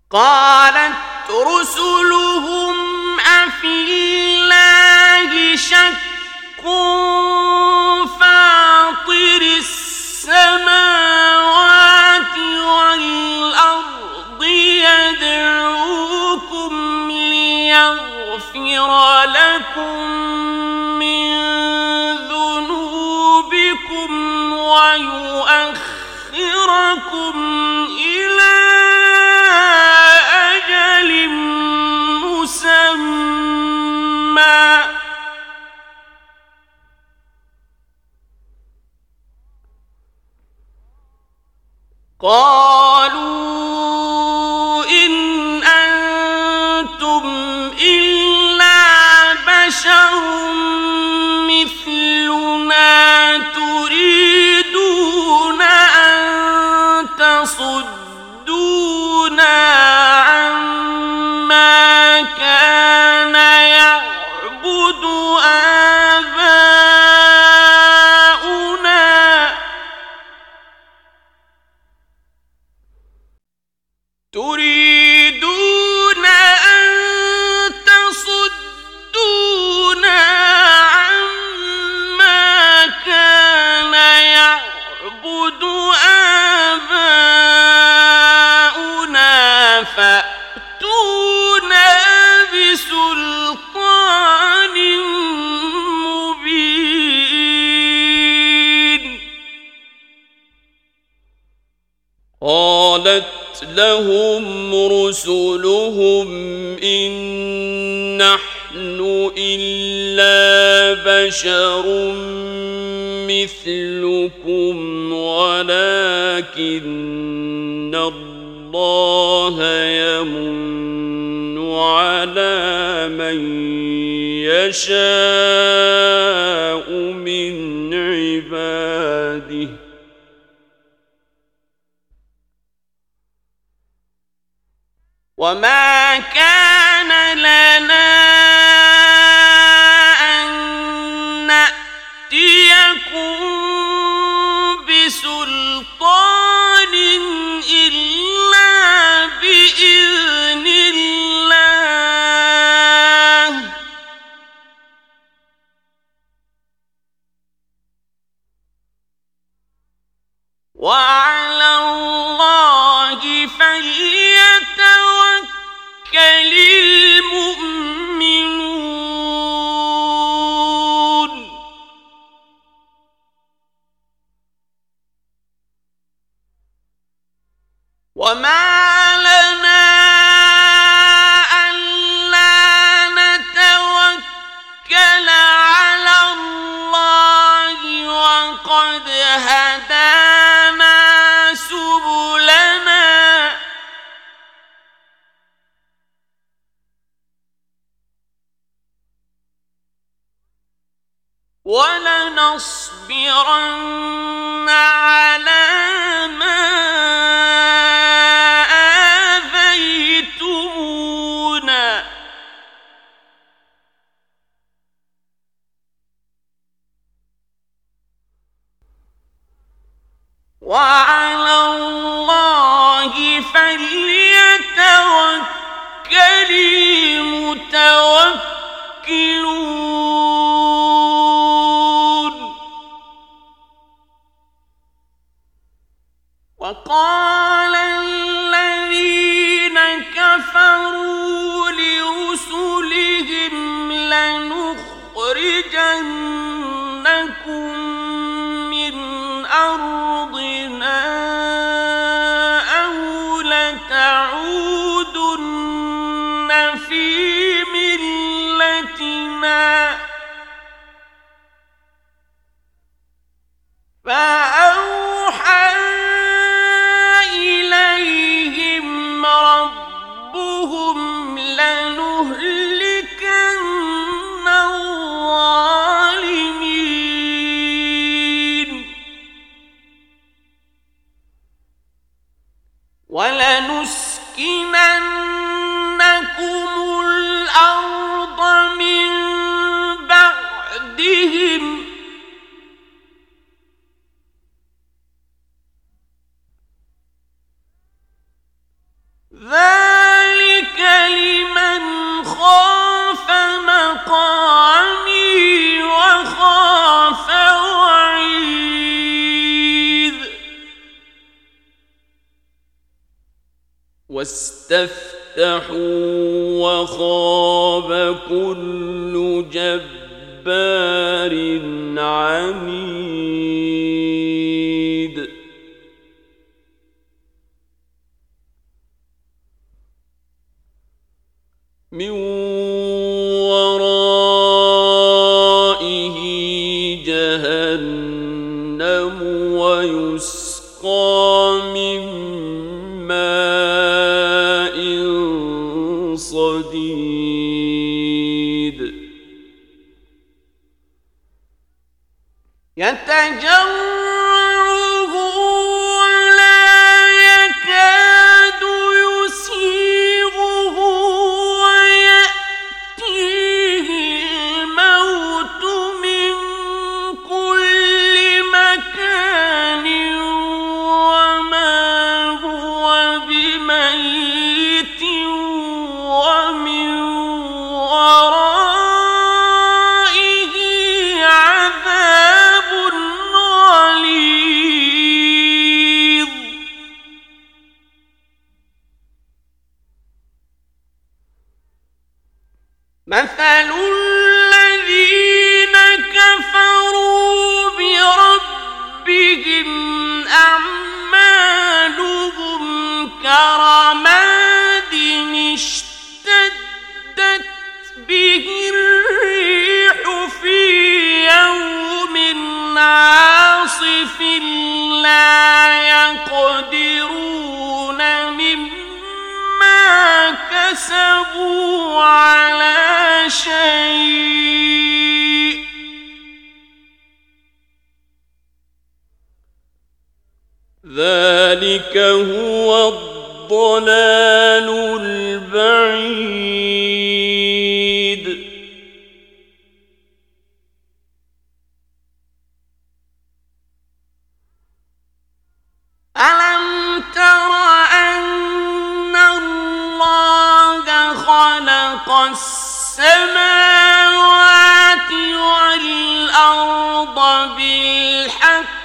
قالت رسلهم أفي الله شك فاطر السماوات والأرض يدعوكم ليغفر لكم من ذنوبكم ويؤخركم إلى أجل مسمى قالوا إن أنتم إلا بشر مثلنا تريدون أن تصدونا عما كان يعبد آباؤنا تريدون أن تصدونا عما كان يعبد آباؤنا فأتونا بسلطان مبين. قالت لهم رسلهم إن نحن إلا بشر مثلكم ولكن الله يمن على من يشاء من عباده وما كان لنا أن نأتيكم بسلطان إلا بإذن الله وعلى الله فليتوكل المؤمنون. وما لنا ألا نتوكل على الله وقد هدانا سبلنا ولنصبرن على ما آذيتمونا وعلى الله فليتوكل المتوكلون. وقال الذين كفروا لرسلهم لنخرجنكم من أرضنا أو لتعودن في ملتنا فأوحى إليهم ربهم لنهلكن الظالمين ولنسكننكم الأرض من بعدهم ذلك واستفتحوا وخاب كل جبار عنيد من ورائه جهنم ويسقى من ماء صديد يتجرعه ولا يكاد يسيغه ويأتيه الموت من كل مكان وما هو بميت ومن ورائه عذاب غليظ مثل الذين كفروا بربهم أعمالهم كرماد اشتدت به الريح في يوم عاصف لا يقدرون مما كسبوا على شيء ذلك هو الضلال البعيد ألم تر أن الله خلق السماوات والأرض بالحق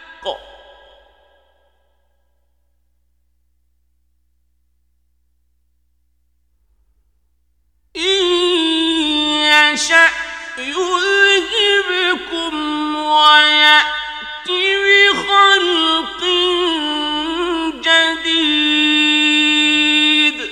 إن يشأ يذهبكم ويأت بخلق جديد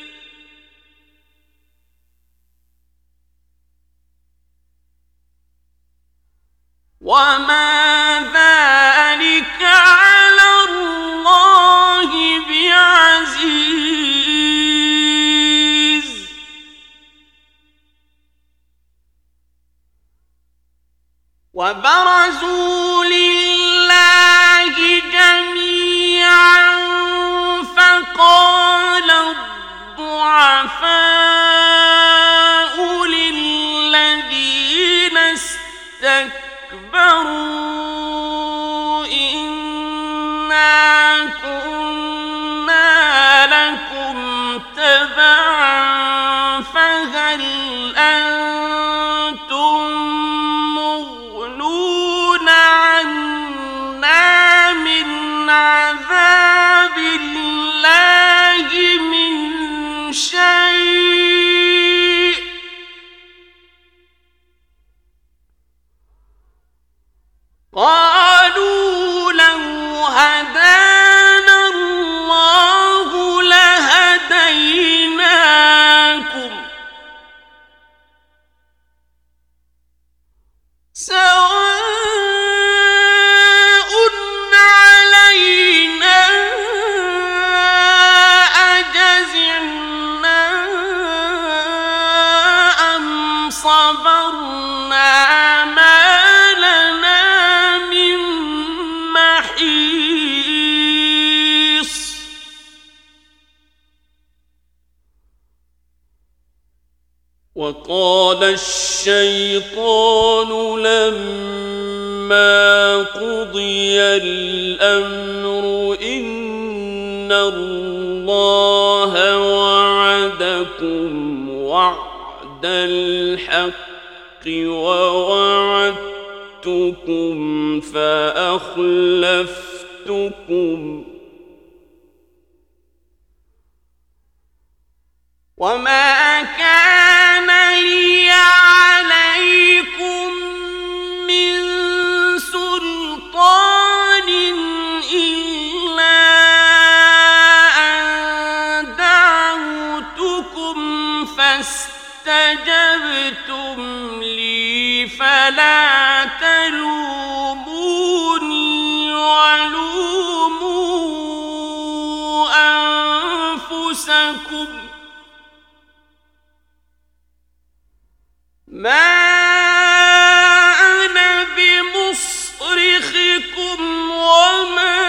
وما ذلك على الله بعزيز وبرزوا لله جميعا فقال الضعفاء للذين استكبروا إنا كنا لكم تبعا فهل أنتم مغنون عنا من عذاب الله من شيء قالوا لو هدانا الله لهديناكم سواء علينا أجزعنا أم صبرنا ما لنا من محيص وقال الشيطان لما قضي الأمر إن الله وعدكم وعد الحق ووعدتكم فأخلفتكم وما كان لي عليكم من سلطان إلا أن دعوتكم فاستجبتم لي فلا تلوموني ولوموا أنفسكم ما أنا بمصرخكم وما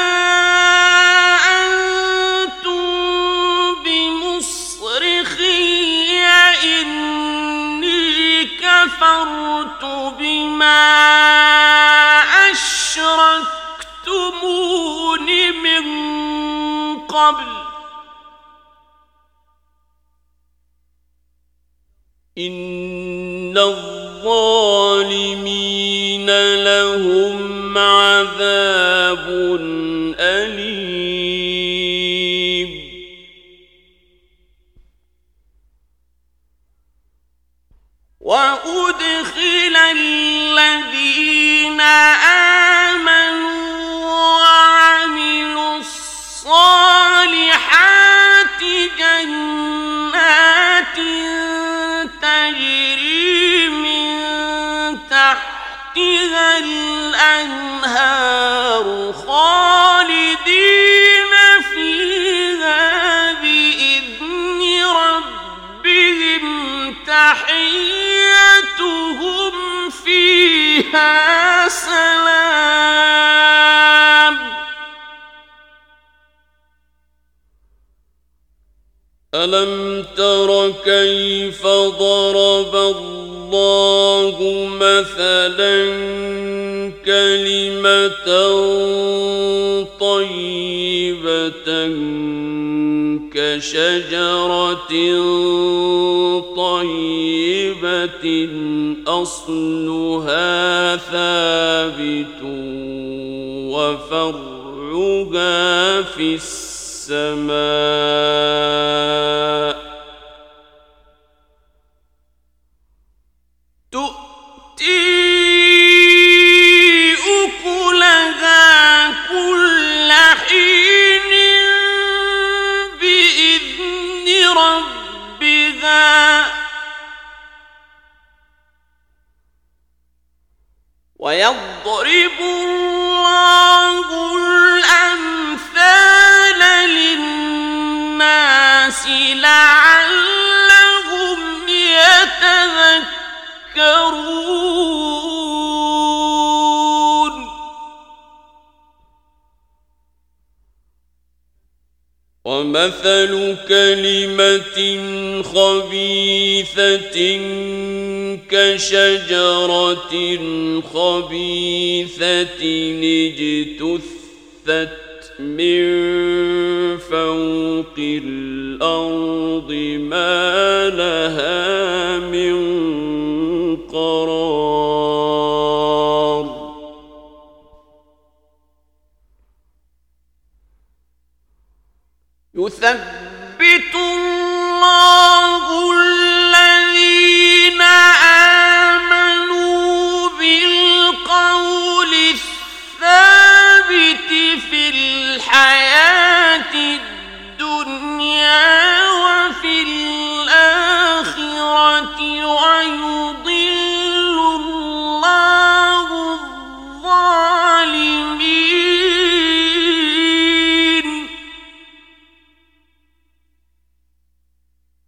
أنتم بمصرخي إني كفرت بما أشركتمون من قبل إن الظالمين لهم عذاب أليم وأدخل الذين آمنوا وعملوا الصالحات جنات تجري من تحتها الأنهار خالدين فيها بإذن ربهم تحيتهم فيها سلام ألم تر كيف ضرب الله مثلا كلمة طيبة كشجرة طيبة أصلها ثابت وفرعها في السماء تؤتي أكلها كل حين بإذن ربها ويضرب الله الأمثال للناس لعلهم يتذكرون ومثل كلمة خبيثة كشجرة خبيثة اجتثت من فوق الأرض ما لها من قرار يثبت الله الذين آمنوا بالقول الثابت في الحياة الدنيا وفي الآخرة ويضل الله الظالمين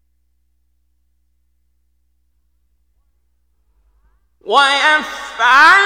ويفعل